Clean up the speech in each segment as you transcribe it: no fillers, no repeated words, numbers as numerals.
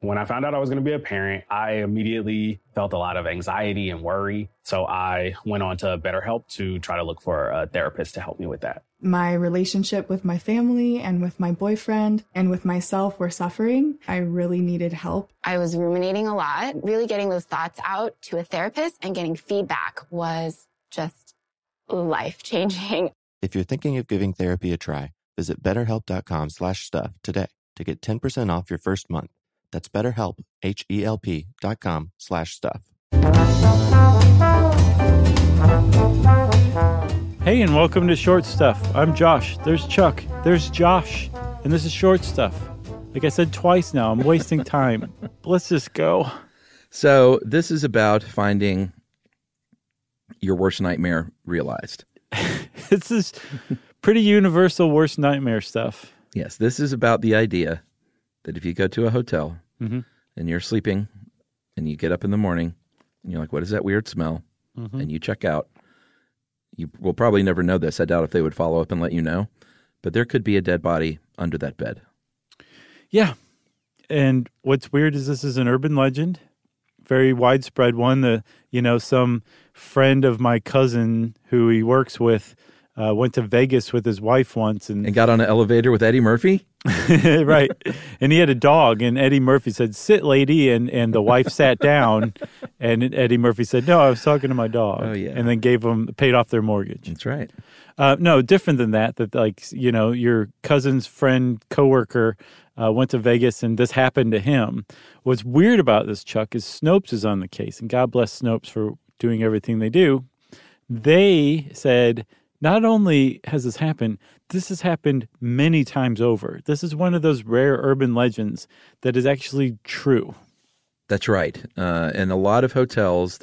When I found out I was going to be a parent, I immediately felt a lot of anxiety and worry. So I went on to BetterHelp to try to look for a therapist to help me with that. My relationship with my family and with my boyfriend and with myself were suffering. I really needed help. I was ruminating a lot. Really getting those thoughts out to a therapist and getting feedback was just life-changing. If you're thinking of giving therapy a try, visit betterhelp.com/stuff today to get 10% off your first month. That's BetterHelp, HELP.com/stuff. Hey, and welcome to Short Stuff. I'm Josh. There's Chuck. There's Josh. And this is Short Stuff. Like I said twice now, I'm wasting time. Let's just go. So this is about finding your worst nightmare realized. This is pretty universal worst nightmare stuff. Yes, this is about the idea that if you go to a hotel and you're sleeping and you get up in the morning and you're like, what is that weird smell? And you check out. You will probably never know this. I doubt if they would follow up and let you know. But there could be a dead body under that bed. Yeah. And what's weird is this is an urban legend, very widespread one. Some friend of my cousin who he works with went to Vegas with his wife once. And got on an elevator with Eddie Murphy? Right. And he had a dog, and Eddie Murphy said, "Sit, lady," and the wife sat down, and Eddie Murphy said, "No, I was talking to my dog." Oh, yeah. And then paid off their mortgage. That's right. No, different than that, your cousin's friend, coworker went to Vegas, and this happened to him. What's weird about this, Chuck, is Snopes is on the case, and God bless Snopes for doing everything they do. They said, not only has this happened, this has happened many times over. This is one of those rare urban legends that is actually true. That's right. In a lot of hotels,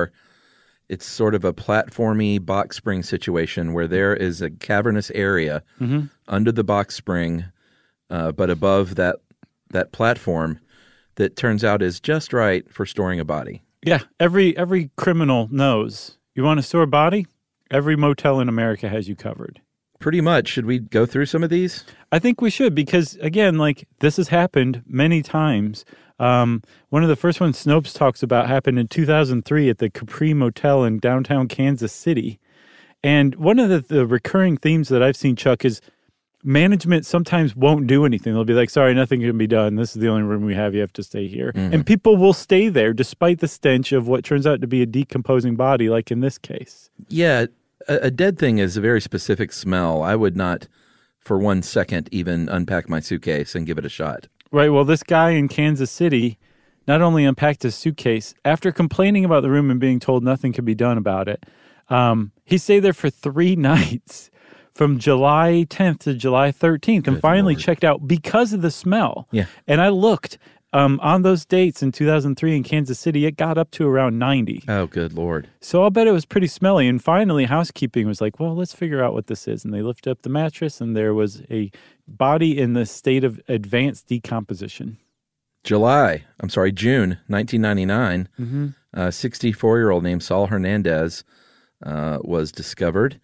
it's sort of a platformy box spring situation where there is a cavernous area under the box spring, but above that platform that turns out is just right for storing a body. Yeah, every criminal knows. You want to store a body? Every motel in America has you covered. Pretty much. Should we go through some of these? I think we should because, again, this has happened many times. One of the first ones Snopes talks about happened in 2003 at the Capri Motel in downtown Kansas City. And one of the recurring themes that I've seen, Chuck, is management sometimes won't do anything. They'll be like, sorry, nothing can be done. This is the only room we have. You have to stay here. And people will stay there despite the stench of what turns out to be a decomposing body, like in this case. Yeah, a dead thing is a very specific smell. I would not, for 1 second, even unpack my suitcase and give it a shot. Right. Well, this guy in Kansas City not only unpacked his suitcase, after complaining about the room and being told nothing could be done about it, he stayed there for 3 nights. From July 10th to July 13th, and finally checked out because of the smell. Yeah. And I looked on those dates in 2003 in Kansas City, it got up to around 90. Oh, good Lord. So I'll bet it was pretty smelly. And finally, housekeeping was like, well, let's figure out what this is. And they lifted up the mattress, and there was a body in the state of advanced decomposition. June 1999, a 64-year-old named Saul Hernandez was discovered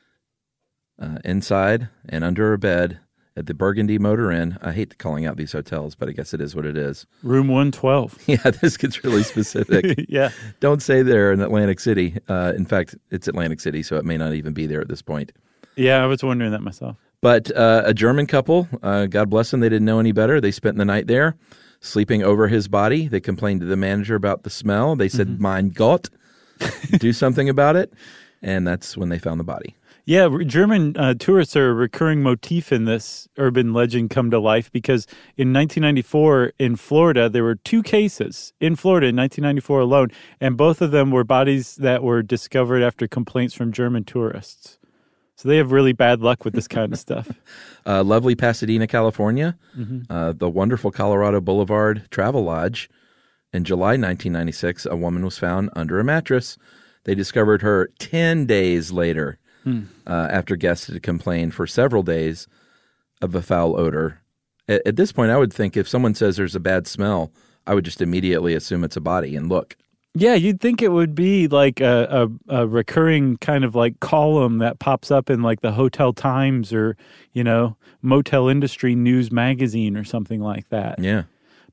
inside and under a bed at the Burgundy Motor Inn. I hate calling out these hotels, but I guess it is what it is. Room 112. Yeah, this gets really specific. Yeah. Don't say they're in Atlantic City. In fact, it's Atlantic City, so it may not even be there at this point. Yeah, I was wondering that myself. But a German couple, God bless them, they didn't know any better. They spent the night there, sleeping over his body. They complained to the manager about the smell. They said, Mein Gott, do something about it. And that's when they found the body. Yeah, German tourists are a recurring motif in this urban legend come to life because in 1994 in Florida, there were 2 cases in Florida in 1994 alone, and both of them were bodies that were discovered after complaints from German tourists. So they have really bad luck with this kind of stuff. Lovely Pasadena, California, the wonderful Colorado Boulevard Travel Lodge. In July 1996, a woman was found under a mattress. They discovered her 10 days later. After guests had complained for several days of a foul odor. At this point, I would think if someone says there's a bad smell, I would just immediately assume it's a body and look. Yeah, you'd think it would be like a recurring kind of like column that pops up in like the Hotel Times or, Motel Industry News magazine or something like that. Yeah.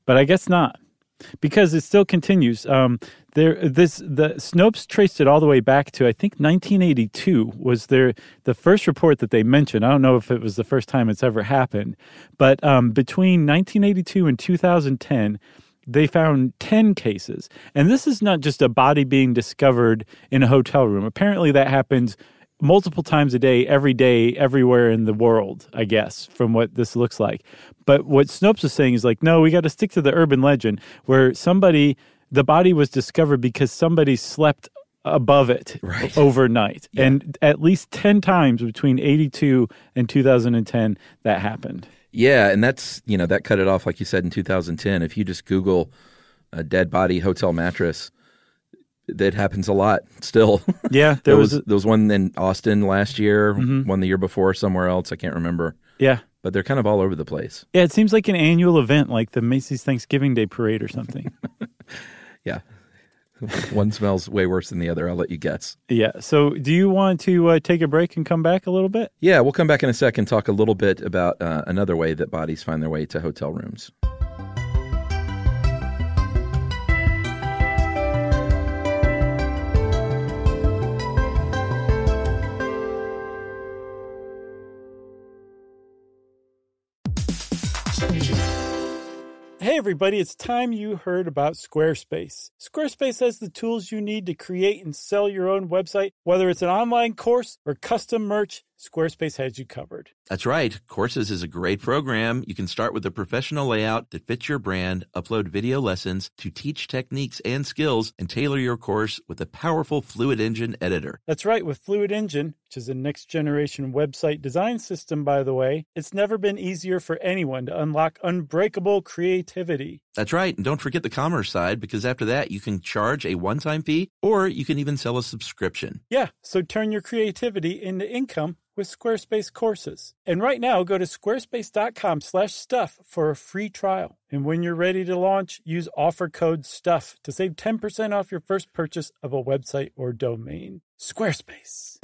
but I guess not, because it still continues. The Snopes traced it all the way back to, I think, 1982 was the first report that they mentioned. I don't know if it was the first time it's ever happened, but between 1982 and 2010, they found 10 cases. And this is not just a body being discovered in a hotel room. Apparently that happens multiple times a day, everywhere in the world, I guess, from what this looks like. But what Snopes is saying is like, no, we got to stick to the urban legend where the body was discovered because somebody slept above it overnight. Yeah. And at least 10 times between 82 and 2010, that happened. Yeah, and that's, that cut it off, like you said, in 2010. If you just Google a dead body hotel mattress, that happens a lot still. Yeah. There was one in Austin last year, one the year before somewhere else. I can't remember. Yeah. But they're kind of all over the place. Yeah, it seems like an annual event, like the Macy's Thanksgiving Day Parade or something. Yeah. One smells way worse than the other. I'll let you guess. Yeah. So do you want to take a break and come back a little bit? Yeah, we'll come back in a second, talk a little bit about another way that bodies find their way to hotel rooms. Hey everybody, it's time you heard about Squarespace. Squarespace has the tools you need to create and sell your own website. Whether it's an online course or custom merch, Squarespace has you covered. That's right. Courses is a great program. You can start with a professional layout that fits your brand, upload video lessons to teach techniques and skills, and tailor your course with a powerful Fluid Engine editor. That's right. With Fluid Engine, which is a next-generation website design system, by the way, it's never been easier for anyone to unlock unbreakable creativity. That's right. And don't forget the commerce side, because after that, you can charge a one-time fee, or you can even sell a subscription. Yeah, so turn your creativity into income with Squarespace courses. And right now, go to squarespace.com/stuff for a free trial. And when you're ready to launch, use offer code STUFF to save 10% off your first purchase of a website or domain. Squarespace.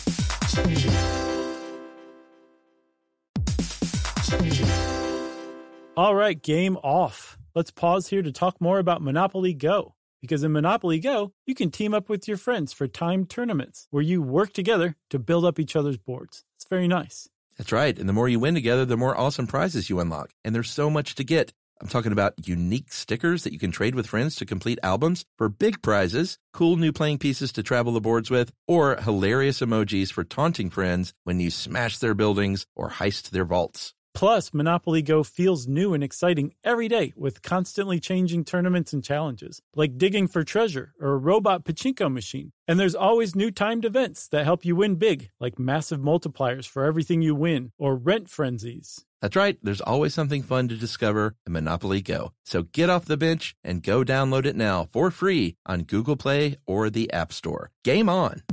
All right, game off. Let's pause here to talk more about Monopoly Go. Because in Monopoly Go, you can team up with your friends for timed tournaments where you work together to build up each other's boards. It's very nice. That's right. And the more you win together, the more awesome prizes you unlock. And there's so much to get. I'm talking about unique stickers that you can trade with friends to complete albums for big prizes, cool new playing pieces to travel the boards with, or hilarious emojis for taunting friends when you smash their buildings or heist their vaults. Plus, Monopoly Go feels new and exciting every day with constantly changing tournaments and challenges, like digging for treasure or a robot pachinko machine. And there's always new timed events that help you win big, like massive multipliers for everything you win or rent frenzies. That's right. There's always something fun to discover in Monopoly Go. So get off the bench and go download it now for free on Google Play or the App Store. Game on!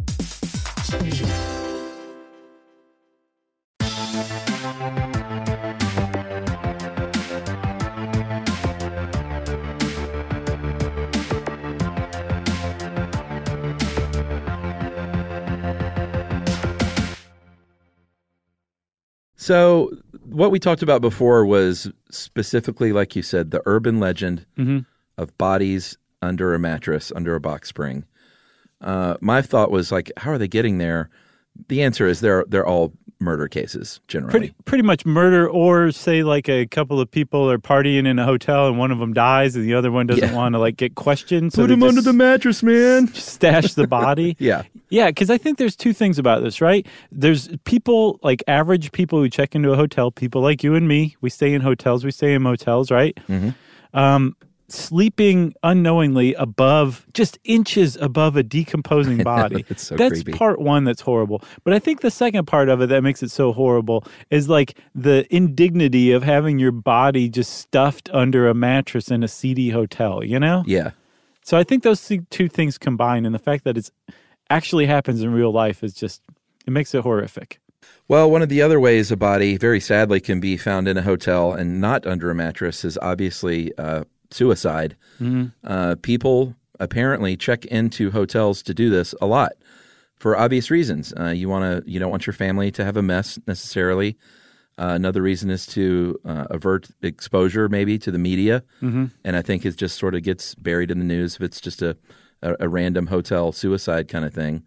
So what we talked about before was specifically, like you said, the urban legend of bodies under a mattress, under a box spring. My thought was like, how are they getting there? The answer is they're all murder cases, generally. Pretty much murder, or say like a couple of people are partying in a hotel and one of them dies and the other one doesn't want to like get questioned. So put him under the mattress, man. Stash the body. Yeah. Yeah, because I think there's two things about this, right? There's people, like average people who check into a hotel, people like you and me. We stay in hotels, we stay in motels, right? Mm-hmm. Sleeping unknowingly above, just inches above a decomposing body. That's creepy. Part one that's horrible. But I think the second part of it that makes it so horrible is like the indignity of having your body just stuffed under a mattress in a seedy hotel, you know? Yeah. So I think those two things combined, and the fact that it's actually happens in real life is just, it makes it horrific. Well, one of the other ways a body, very sadly, can be found in a hotel and not under a mattress is obviously suicide. Mm-hmm. People apparently check into hotels to do this a lot for obvious reasons. You don't want your family to have a mess necessarily. Another reason is to avert exposure maybe to the media. Mm-hmm. And I think it just sort of gets buried in the news if it's just a random hotel suicide kind of thing.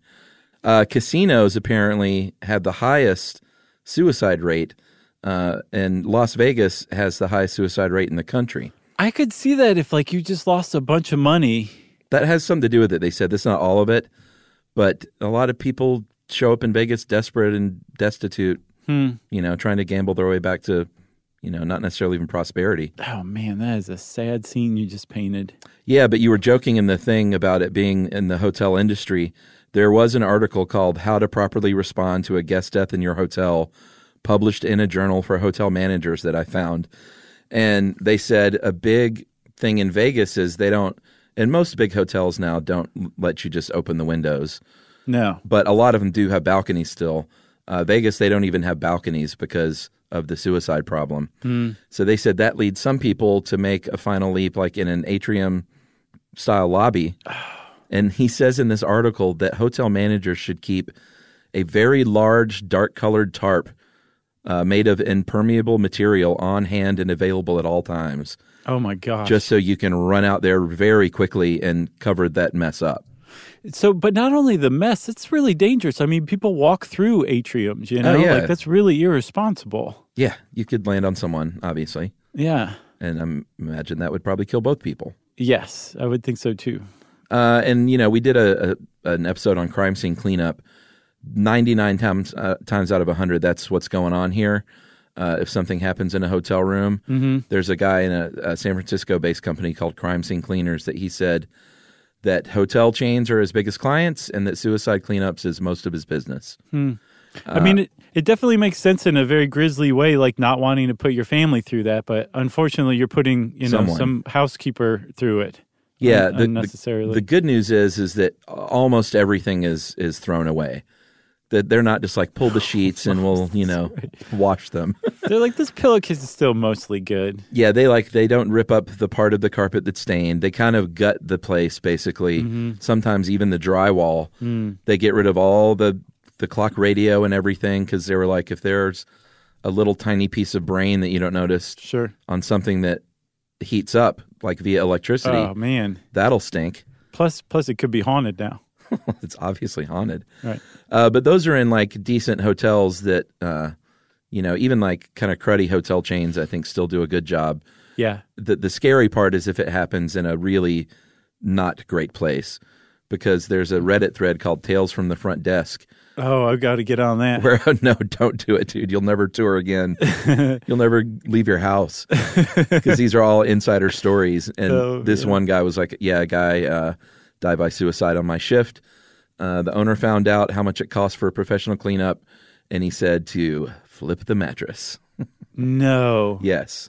Casinos apparently had the highest suicide rate, and Las Vegas has the highest suicide rate in the country. I could see that if like you just lost a bunch of money. That has something to do with it. They said that's not all of it, but a lot of people show up in Vegas desperate and destitute, trying to gamble their way back to, not necessarily even prosperity. Oh, man, that is a sad scene you just painted. Yeah, but you were joking in the thing about it being in the hotel industry. There was an article called How to Properly Respond to a Guest Death in Your Hotel, published in a journal for hotel managers that I found. And they said a big thing in Vegas is they don't, and most big hotels now don't let you just open the windows. No. But a lot of them do have balconies still. Vegas, they don't even have balconies because of the suicide problem. So they said that leads some people to make a final leap like in an atrium-style lobby. And he says in this article that hotel managers should keep a very large, dark-colored tarp made of impermeable material on hand and available at all times. Oh, my gosh. Just so you can run out there very quickly and cover that mess up. So, but not only the mess, it's really dangerous. I mean, people walk through atriums, Oh, yeah. Like that's really irresponsible. Yeah, you could land on someone, obviously. Yeah. And I imagine that would probably kill both people. Yes, I would think so too. And, we did an episode on crime scene cleanup. 99 times out of 100, that's what's going on here. If something happens in a hotel room, there's a guy in a San Francisco-based company called Crime Scene Cleaners that he said that hotel chains are his biggest clients and that suicide cleanups is most of his business. I mean, it definitely makes sense in a very grisly way, like not wanting to put your family through that. But unfortunately, you're putting some housekeeper through it. Yeah, unnecessarily. The good news is that almost everything is thrown away. That they're not just like pull the sheets and we'll wash them. They're like, this pillowcase is still mostly good. Yeah, they don't rip up the part of the carpet that's stained. They kind of gut the place basically. Sometimes even the drywall. They get rid of all the clock radio and everything because they were like, if there's a little tiny piece of brain that you don't notice on something that heats up like via electricity, oh man, that'll stink. Plus it could be haunted now. It's obviously haunted. Right. But those are in like decent hotels that, even like kind of cruddy hotel chains, I think still do a good job. Yeah. The scary part is if it happens in a really not great place, because there's a Reddit thread called Tales from the Front Desk. Oh, I've got to get on that. Where, no, don't do it, dude. You'll never tour again. You'll never leave your house because these are all insider stories. And this one guy was like, a guy died by suicide on my shift. The owner found out how much it cost for a professional cleanup, and he said to flip the mattress. No. Yes.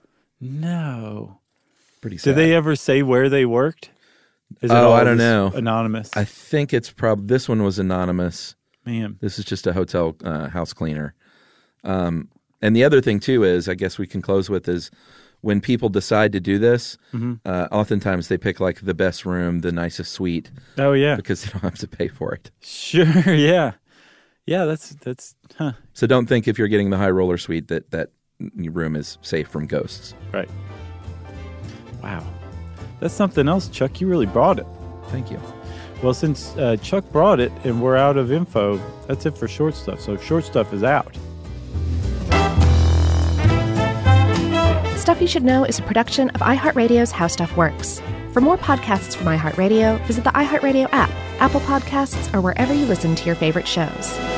No. Pretty sad. Did they ever say where they worked? Is it all I don't know. Anonymous? I think it's probably, this one was anonymous. Man. This is just a hotel house cleaner. And the other thing, too, is, I guess we can close with, is when people decide to do this, oftentimes they pick like the best room, the nicest suite. Oh, yeah. Because they don't have to pay for it. Sure, yeah. Yeah, that's So don't think if you're getting the high roller suite that your room is safe from ghosts. Right. Wow. That's something else, Chuck. You really brought it. Thank you. Well, since Chuck brought it and we're out of info, that's it for Short Stuff. So Short Stuff is out. Stuff You Should Know is a production of iHeartRadio's How Stuff Works. For more podcasts from iHeartRadio, visit the iHeartRadio app, Apple Podcasts, or wherever you listen to your favorite shows.